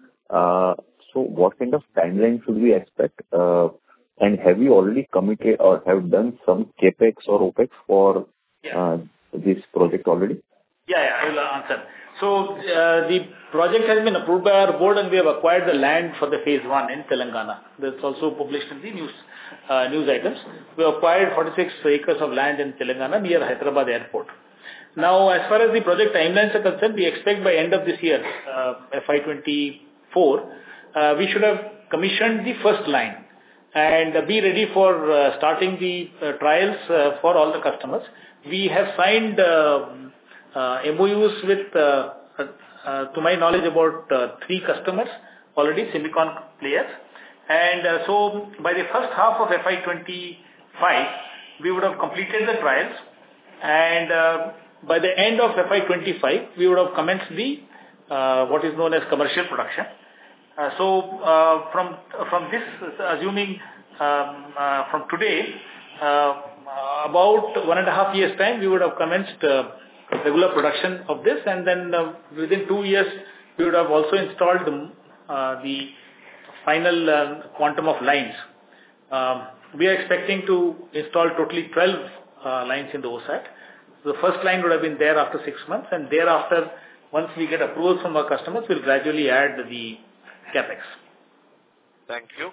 Uh, so, what kind of timeline should we expect? Uh, and have you already committed or have done some capex or opex for uh, this project already? Yeah, yeah, I will answer. So, uh, the project has been approved by our board, and we have acquired the land for the phase one in Telangana. That's also published in the news uh, news items. We acquired forty-six acres of land in Telangana near Hyderabad Airport. Now, as far as the project timelines are concerned, we expect by end of this year, uh, F Y twenty-four, uh, we should have commissioned the first line and uh, be ready for uh, starting the uh, trials uh, for all the customers. We have signed uh, uh, M O Us with, uh, uh, to my knowledge, about uh, three customers already, semicon players. And uh, so by the first half of F Y twenty-five, we would have completed the trials, and uh, by the end of F Y twenty-five, we would have commenced the uh, what is known as commercial production. Uh, so uh, from from this, assuming um, uh, from today, uh, about one and a half years time, we would have commenced uh, regular production of this, and then uh, within two years, we would have also installed the, uh, the final uh, quantum of lines. Um, we are expecting to install totally twelve uh, lines in the O S A T. The first line would have been there after six months, and thereafter, once we get approvals from our customers, we'll gradually add the capex. Thank you.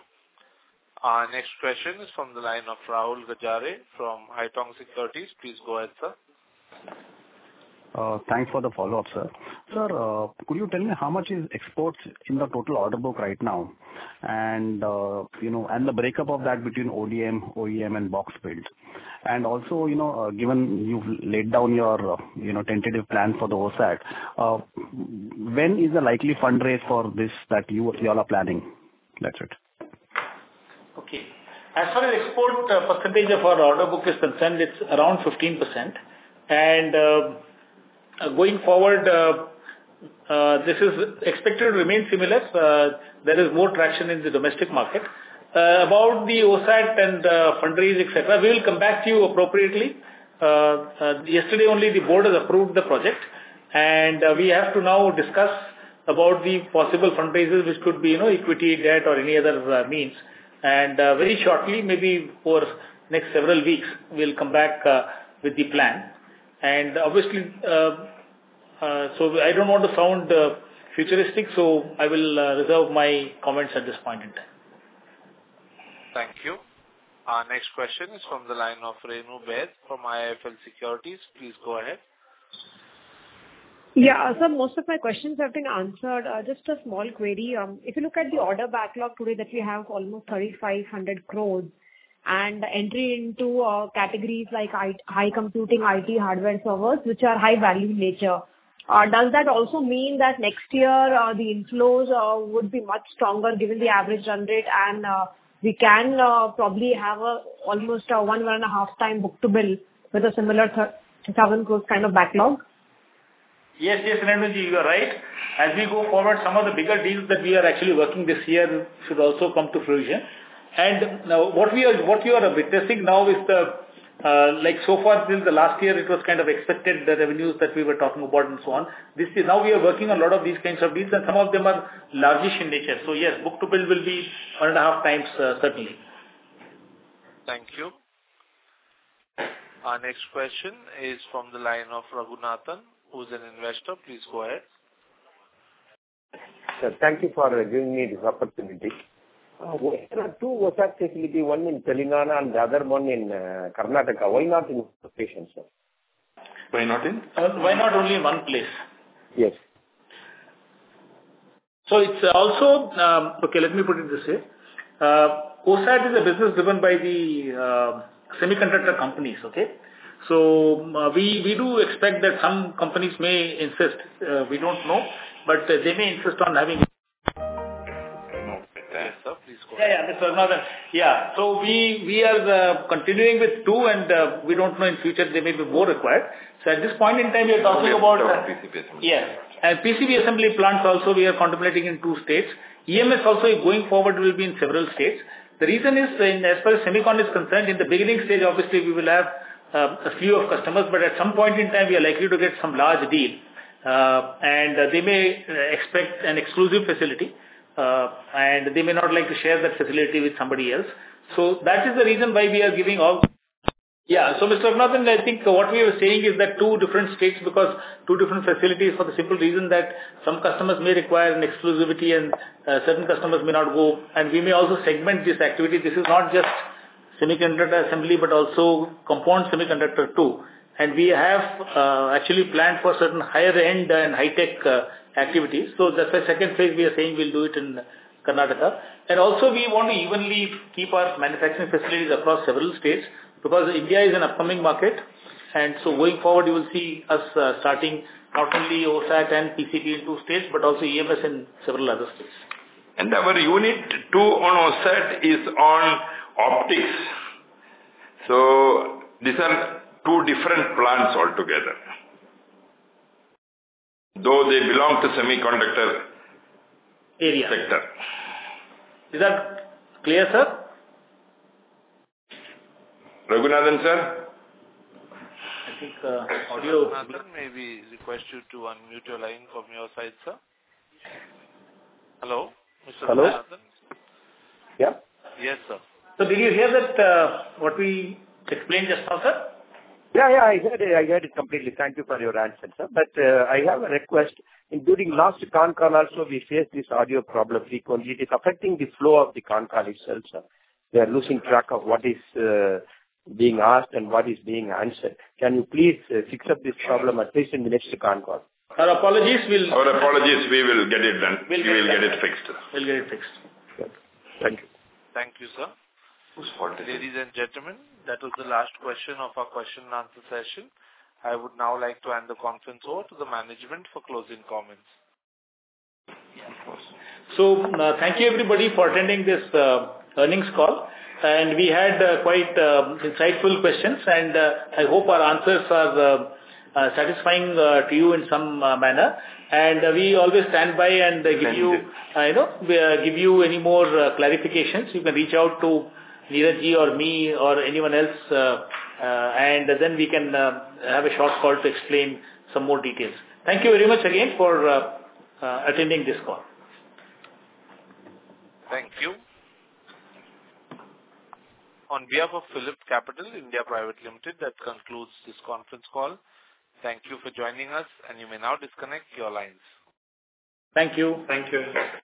Our next question is from the line of Rahul Gajare from Haitong Securities. Please go ahead, sir. Uh, thanks for the follow-up, sir. Sir, uh, could you tell me how much is exports in the total order book right now, and uh, you know, and the breakup of that between O D M, O E M, and box build, and also, you know, uh, given you've laid down your uh, you know tentative plan for the O S A T, uh, when is the likely fundraise for this that you you all are planning? That's it. Okay. As far as export uh, percentage of our order book is concerned, it's around fifteen percent. And uh, uh, going forward, uh, uh, this is expected to remain similar. Uh, there is more traction in the domestic market. Uh, about the OSAT and uh, fundraise, et cetera, we will come back to you appropriately. Uh, uh, yesterday only the board has approved the project, and uh, we have to now discuss about the possible fundraisers, which could be, you know, equity, debt, or any other uh, means. And uh, very shortly, maybe for next several weeks, we'll come back uh, with the plan. And obviously, uh, uh, so I don't want to sound uh, futuristic, so I will uh, reserve my comments at this point in time. Thank you. Our next question is from the line of Renu Baid from I I F L Securities. Please go ahead. Yeah, so most of my questions have been answered. Uh, just a small query. Um, if you look at the order backlog today that we have almost thirty-five hundred crores and entry into uh, categories like I, high computing, I T, hardware servers, which are high value in nature. Uh, does that also mean that next year uh, the inflows uh, would be much stronger given the average run rate, and uh, we can uh, probably have a almost a one, one and a half time book to bill with a similar thirty thousand crores kind of backlog? Yes, yes, Renuji, you are right. As we go forward, some of the bigger deals that we are actually working this year should also come to fruition. And now what we are, what you are witnessing now is the, uh, like so far till the last year, it was kind of expected, the revenues that we were talking about and so on. This is, now we are working on a lot of these kinds of deals, and some of them are largish in nature. So yes, book to bill will be one and a half times, uh, certainly. Thank you. Our next question is from the line of Raghunathan, who's an investor. Please go ahead. Sir, thank you for giving me this opportunity. Uh, there are two OSAT facilities, one in Telangana and the other one in uh, Karnataka. Why not in location, sir? Why not in? Uh, why not only in one place? Yes. So it's also, um, okay, let me put it this way. Uh, OSAT is a business driven by the uh, semiconductor companies, okay? So uh, we, we do expect that some companies may insist, uh, we don't know, but uh, they may insist on having. Yes, sir. Please go Yeah, yeah, Mister Raghunathan. Yeah, so we, we are uh, continuing with two, and uh, we don't know in future there may be more required. So at this point in time we are talking about, uh, P C B assembly. yes, and P C B assembly plants also we are contemplating in two states. E M S also going forward will be in several states. The reason is, in, as far as semicon is concerned, in the beginning stage obviously we will have uh, a few of customers, but at some point in time we are likely to get some large deal, uh, and uh, they may uh, expect an exclusive facility, uh, and they may not like to share that facility with somebody else. So that is the reason why we are giving all. Yeah, so Mister Raghunathan, I think what we were saying is that two different states, because two different facilities, for the simple reason that some customers may require an exclusivity and uh, certain customers may not go, and we may also segment this activity. This is not just semiconductor assembly, but also compound semiconductor too. And we have uh, actually planned for certain higher end and high tech uh, activities. So that's why second phase we are saying we'll do it in Karnataka. And also we want to evenly keep our manufacturing facilities across several states, because India is an upcoming market, and so going forward you will see us uh, starting not only OSAT and P C B in two states, but also E M S in several other states. And our unit two on OSAT is on optics. So these are two different plants altogether. Though they belong to semiconductor area sector. Is that clear, sir? Raghunathan, sir? I think uh, audio. Raghunathan, maybe request you to unmute your line from your side, sir. Hello, Mister Hello? Raghunathan? Yeah. Yes, sir. So did you hear that, uh, what we explained just now, sir? Yeah, yeah, I heard it. I heard it completely. Thank you for your answer, sir. But uh, I have a request. In during last con call also, we faced this audio problem frequently. It is affecting the flow of the con call itself, sir. We are losing track of what is uh, being asked and what is being answered. Can you please uh, fix up this problem at least in the next con call? Our apologies. We'll. Our apologies. We will get it done. We'll we get will that get done. it fixed. We'll get it fixed. Good. Thank you. Thank you, sir. Ladies and gentlemen, that was the last question of our question and answer session. I would now like to hand the conference over to the management for closing comments. So, uh, thank you everybody for attending this uh, earnings call. And we had uh, quite uh, insightful questions, and uh, I hope our answers are uh, uh, satisfying uh, to you in some uh, manner. And uh, we always stand by and uh, give you, uh, you know, uh, give you any more uh, clarifications. You can reach out to Neeraj ji or me or anyone else, uh, uh, and then we can uh, have a short call to explain some more details. Thank you very much again for uh, uh, attending this call. Thank you. On behalf of Phillip Capital India Private Limited, that concludes this conference call. Thank you for joining us, and you may now disconnect your lines. Thank you. Thank you.